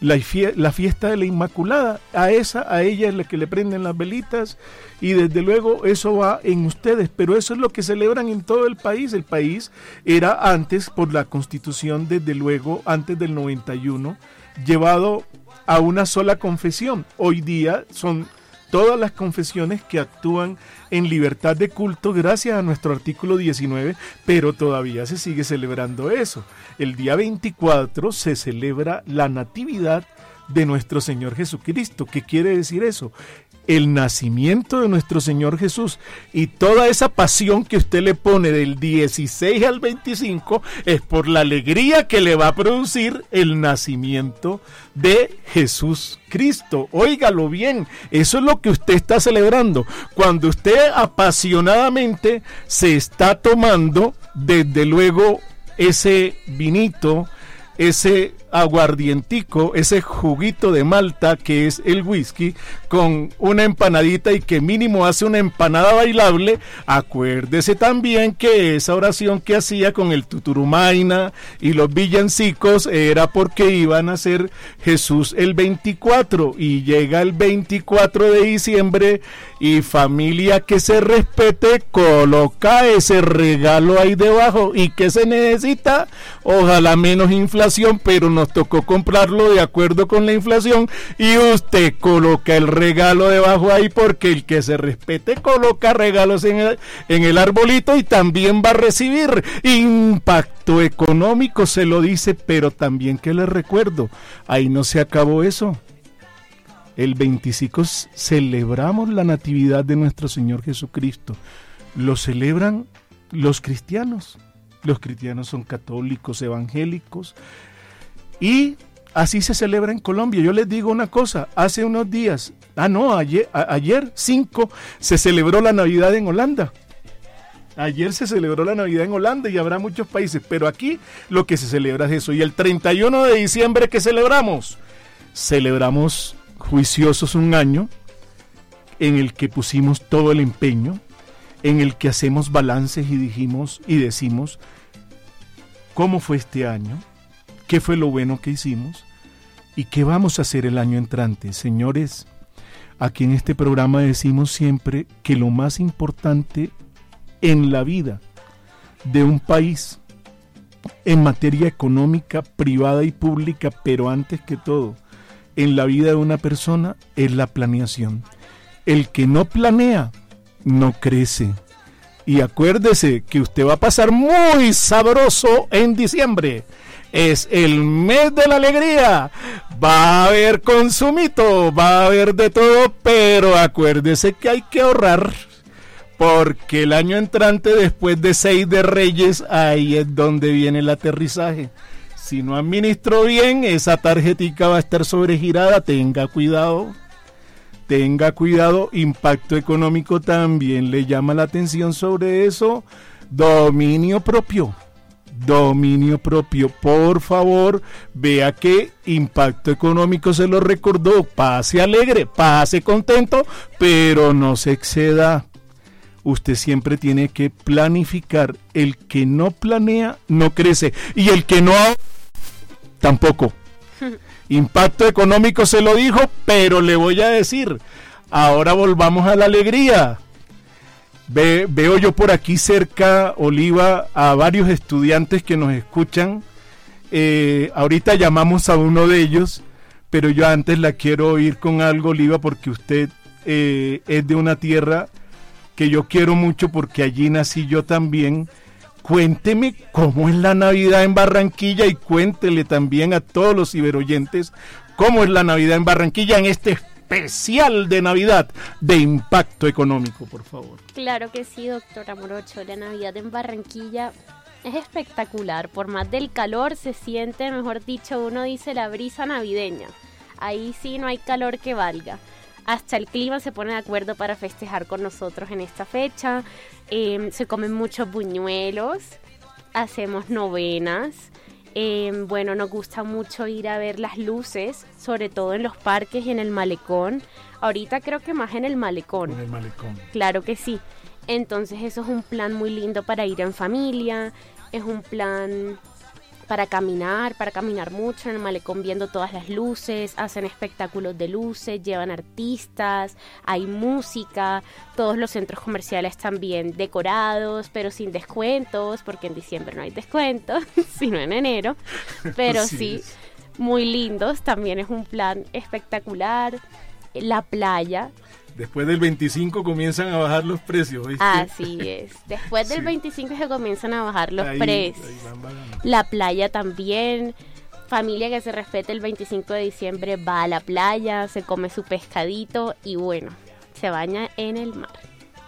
la fiesta de la Inmaculada. A ella es la que le prenden las velitas, y desde luego eso va en ustedes, pero eso es lo que celebran en todo el país. El país era antes, por la Constitución, desde luego, antes del 91, llevado a una sola confesión. Hoy día son todas las confesiones que actúan en libertad de culto gracias a nuestro artículo 19, pero todavía se sigue celebrando eso. El día 24 se celebra la Natividad de nuestro Señor Jesucristo. ¿Qué quiere decir eso? El nacimiento de nuestro Señor Jesús, y toda esa pasión que usted le pone del 16 al 25 es por la alegría que le va a producir el nacimiento de Jesús Cristo. Óigalo bien, eso es lo que usted está celebrando. Cuando usted apasionadamente se está tomando, desde luego, ese vinito, ese aguardientico, ese juguito de malta que es el whisky, con una empanadita, y que mínimo hace una empanada bailable, acuérdese también que esa oración que hacía con el tuturumaina y los villancicos era porque iban a ser Jesús el 24, y llega el 24 de diciembre y familia que se respete coloca ese regalo ahí debajo. ¿Y qué se necesita? Ojalá menos inflación, pero nos tocó comprarlo de acuerdo con la inflación, y usted coloca el regalo debajo ahí, porque el que se respete coloca regalos en el arbolito, y también va a recibir Impacto Económico, se lo dice. Pero también, que les recuerdo, ahí no se acabó eso. El 25 celebramos la Natividad de nuestro Señor Jesucristo. Lo celebran los cristianos. Los cristianos son católicos, evangélicos, y así se celebra en Colombia. Yo les digo una cosa, hace unos días, ayer 5, se celebró la Navidad en Holanda. Ayer se celebró la Navidad en Holanda, y habrá muchos países, pero aquí lo que se celebra es eso. Y el 31 de diciembre, ¿qué celebramos? Celebramos juiciosos un año en el que pusimos todo el empeño, en el que hacemos balances y decimos, ¿cómo fue este año? qué fue lo bueno que hicimos y qué vamos a hacer el año entrante. Señores, aquí en este programa decimos siempre que lo más importante en la vida de un país, en materia económica, privada y pública, pero antes que todo, en la vida de una persona, es la planeación. El que no planea, no crece. Y acuérdese que usted va a pasar muy sabroso en diciembre. Es el mes de la alegría. Va a haber consumito, va a haber de todo, pero acuérdese que hay que ahorrar. Porque el año entrante, después de 6 de Reyes, ahí es donde viene el aterrizaje. Si no administró bien, esa tarjetica va a estar sobregirada. Tenga cuidado. Tenga cuidado. Impacto económico también le llama la atención sobre eso. Dominio propio. Dominio propio. Por favor, vea que Impacto Económico se lo recordó. Pase alegre, pase contento, pero no se exceda. Usted siempre tiene que planificar. El que no planea, no crece. Y el que no, tampoco. Impacto Económico se lo dijo, pero le voy a decir, ahora volvamos a la alegría. Veo yo por aquí cerca, Oliva, a varios estudiantes que nos escuchan. Ahorita llamamos a uno de ellos, pero yo antes la quiero oír con algo, Oliva, porque usted es de una tierra que yo quiero mucho porque allí nací yo también. Cuénteme cómo es la Navidad en Barranquilla y cuéntele también a todos los ciberoyentes cómo es la Navidad en Barranquilla en este especial de Navidad de Impacto Económico, por favor. Claro que sí, doctora Morocho. La Navidad en Barranquilla es espectacular. Por más del calor se siente, mejor dicho, uno dice la brisa navideña. Ahí sí no hay calor que valga. Hasta el clima se pone de acuerdo para festejar con nosotros en esta fecha. Se comen muchos buñuelos, hacemos novenas. Bueno, nos gusta mucho ir a ver las luces, sobre todo en los parques y en el malecón. Ahorita creo que más en el malecón. En el malecón. Claro que sí. Entonces eso es un plan muy lindo para ir en familia. Es un plan para caminar mucho en el malecón viendo todas las luces, hacen espectáculos de luces, llevan artistas, hay música, todos los centros comerciales también decorados, pero sin descuentos, porque en diciembre no hay descuentos, sino en enero, pero sí, muy lindos, también es un plan espectacular. La playa. Después del 25 comienzan a bajar los precios, ¿viste? Así es. Después del 25 se comienzan a bajar los precios. La playa también. Familia que se respete el 25 de diciembre va a la playa, se come su pescadito y bueno, se baña en el mar.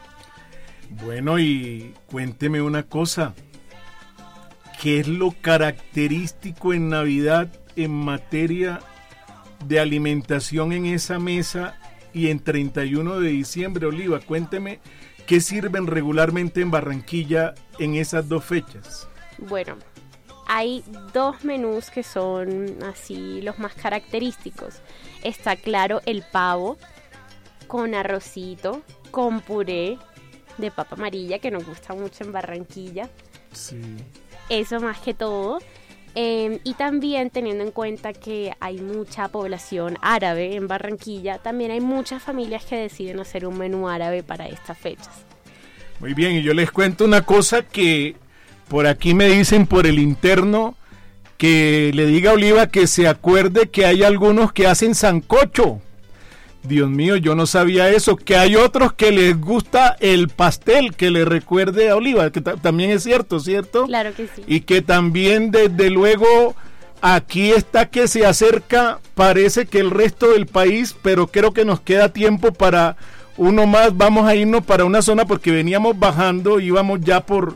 Bueno, y cuénteme una cosa. ¿Qué es lo característico en Navidad en materia de alimentación en esa mesa? Y en 31 de diciembre, Oliva, cuénteme, ¿qué sirven regularmente en Barranquilla en esas dos fechas? Bueno, hay dos menús que son así los más característicos. Está claro el pavo con arrocito, con puré de papa amarilla, que nos gusta mucho en Barranquilla. Sí. Eso más que todo. Y también teniendo en cuenta que hay mucha población árabe en Barranquilla, también hay muchas familias que deciden hacer un menú árabe para estas fechas. Muy bien, y yo les cuento una cosa que por aquí me dicen por el interno, que le diga a Oliva que se acuerde que hay algunos que hacen sancocho. Dios mío, yo no sabía eso, que hay otros que les gusta el pastel, que le recuerde a Oliva, que también es cierto, ¿cierto? Claro que sí. Y que también desde luego aquí está que se acerca, parece que el resto del país, pero creo que nos queda tiempo para uno más. Vamos a irnos para una zona porque veníamos bajando, íbamos ya por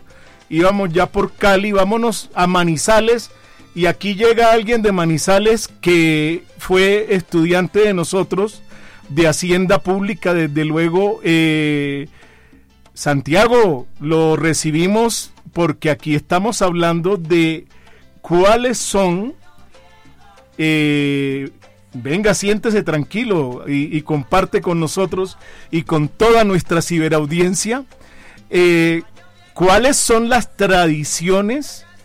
Cali, vámonos a Manizales. Y aquí llega alguien de Manizales que fue estudiante de nosotros, de Hacienda Pública, desde luego. Santiago, lo recibimos porque aquí estamos hablando de cuáles son, venga, siéntese tranquilo y comparte con nosotros y con toda nuestra ciberaudiencia, cuáles son las tradiciones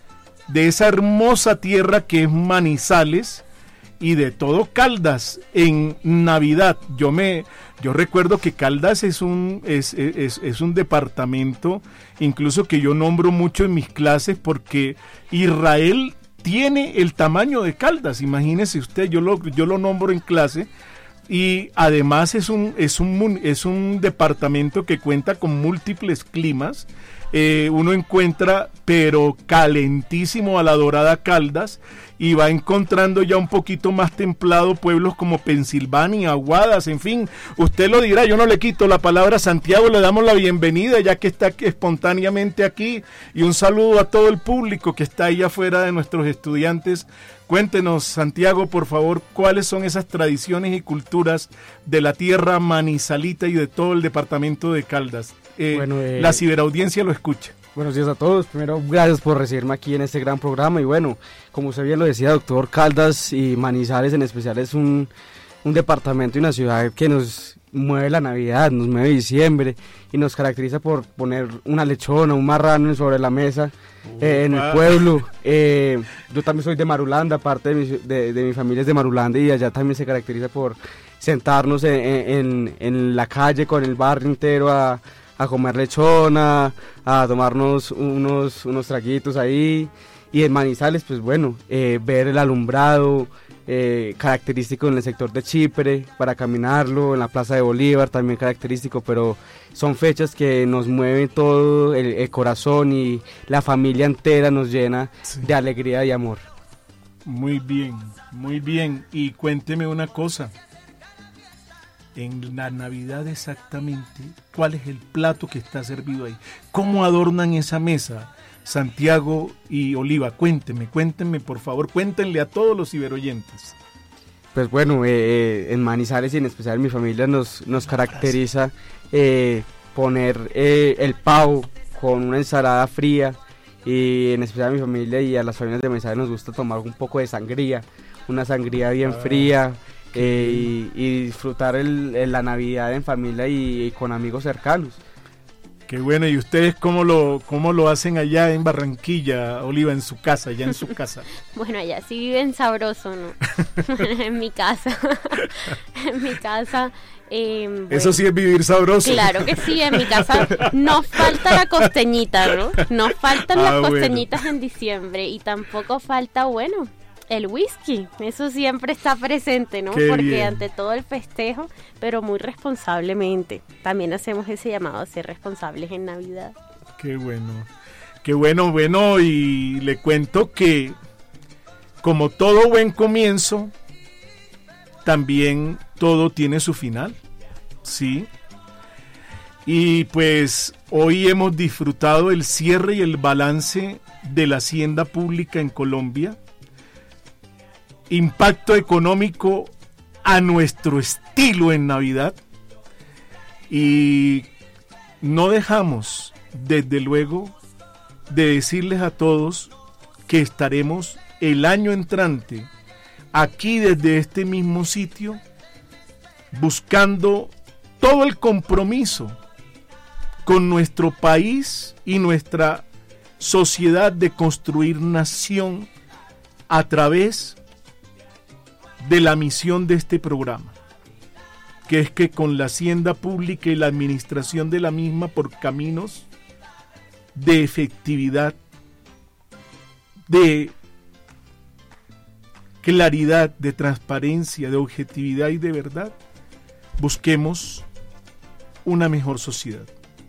de esa hermosa tierra que es Manizales y de todo Caldas en Navidad. Yo recuerdo que Caldas es un departamento incluso que yo nombro mucho en mis clases porque Israel tiene el tamaño de Caldas. Imagínese usted, yo lo nombro en clase. Y además es un departamento que cuenta con múltiples climas. Uno encuentra, pero calentísimo, a la Dorada Caldas, y va encontrando ya un poquito más templado pueblos como Pensilvania, Aguadas, en fin, usted lo dirá, yo no le quito la palabra a Santiago, le damos la bienvenida ya que está espontáneamente aquí, y un saludo a todo el público que está ahí afuera de nuestros estudiantes. Cuéntenos, Santiago, por favor, cuáles son esas tradiciones y culturas de la tierra manizalita y de todo el departamento de Caldas. La ciberaudiencia lo escucha. Buenos días a todos. Primero, gracias por recibirme aquí en este gran programa. Y bueno, como usted bien lo decía, doctor, Caldas y Manizales en especial es un departamento y una ciudad que nos mueve la Navidad, nos mueve diciembre y nos caracteriza por poner una lechona, un marrano sobre la mesa en el pueblo. Yo también soy de Marulanda, parte de mi familia es de Marulanda, y allá también se caracteriza por sentarnos en la calle con el barrio entero a comer lechona, a tomarnos unos traguitos ahí. Y en Manizales, pues bueno, ver el alumbrado característico en el sector de Chipre para caminarlo, en la Plaza de Bolívar también característico, pero son fechas que nos mueven todo el corazón, y la familia entera nos llena de alegría y amor. Muy bien, muy bien. Y cuénteme una cosa, en la Navidad exactamente, ¿cuál es el plato que está servido ahí? ¿Cómo adornan esa mesa? Santiago y Oliva, cuéntenme por favor, cuéntenle a todos los ciberoyentes. Pues bueno, en Manizales y en especial mi familia nos caracteriza poner el pavo con una ensalada fría, y en especial a mi familia y a las familias de Manizales nos gusta tomar un poco de sangría, una sangría bien fría, y disfrutar la Navidad en familia y con amigos cercanos. Qué bueno. ¿Y ustedes cómo lo hacen allá en Barranquilla, Oliva, en su casa, allá en su casa? Bueno, allá sí viven sabroso, ¿no? En mi casa. Bueno, eso sí es vivir sabroso. Claro que sí, en mi casa no falta la costeñita, ¿no? No faltan las costeñitas en diciembre, y tampoco falta, bueno, el whisky. Eso siempre está presente, ¿no? Qué porque bien. ante todo el festejo, pero muy responsablemente. También hacemos ese llamado a ser responsables en Navidad. Qué bueno, y le cuento que como todo buen comienzo, también todo tiene su final, ¿sí? Y pues hoy hemos disfrutado el cierre y el balance de la hacienda pública en Colombia. Impacto económico a nuestro estilo en Navidad, y no dejamos, desde luego, de decirles a todos que estaremos el año entrante aquí desde este mismo sitio buscando todo el compromiso con nuestro país y nuestra sociedad de construir nación a través de la misión de este programa, que es que con la hacienda pública y la administración de la misma por caminos de efectividad, de claridad, de transparencia, de objetividad y de verdad, busquemos una mejor sociedad.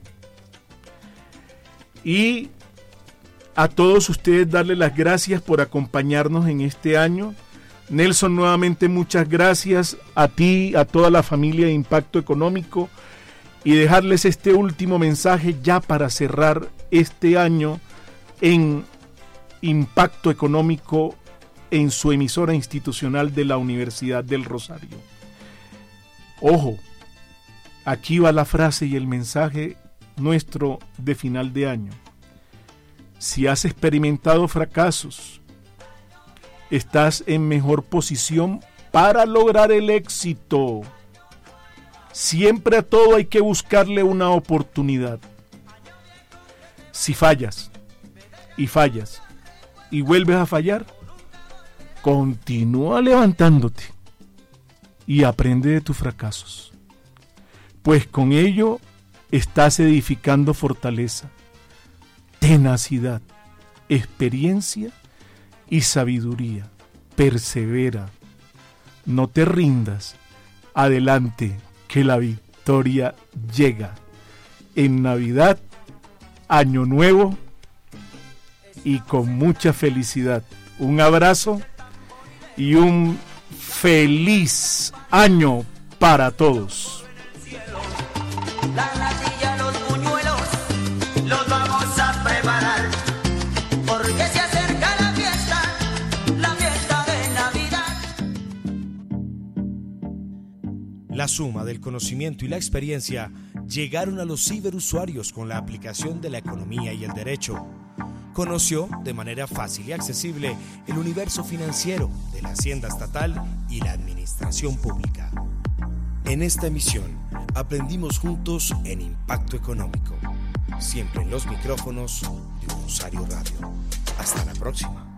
Y a todos ustedes darles las gracias por acompañarnos en este año. Nelson, nuevamente muchas gracias a ti, a toda la familia de Impacto Económico, y dejarles este último mensaje ya para cerrar este año en Impacto Económico en su emisora institucional de la Universidad del Rosario. Ojo, aquí va la frase y el mensaje nuestro de final de año. Si has experimentado fracasos, estás en mejor posición para lograr el éxito. Siempre a todo hay que buscarle una oportunidad. Si fallas, y fallas, y vuelves a fallar, continúa levantándote y aprende de tus fracasos, pues con ello estás edificando fortaleza, tenacidad, experiencia y sabiduría. Persevera, no te rindas, adelante, que la victoria llega. En Navidad, Año Nuevo y con mucha felicidad. Un abrazo y un feliz año para todos. La natilla, los buñuelos, los vamos a preparar, porque se acerca la fiesta de Navidad. La suma del conocimiento y la experiencia llegaron a los ciberusuarios con la aplicación de la economía y el derecho. Conoció de manera fácil y accesible el universo financiero de la Hacienda Estatal y la Administración Pública. En esta emisión aprendimos juntos en Impacto Económico, siempre en los micrófonos de Rosario Radio. Hasta la próxima.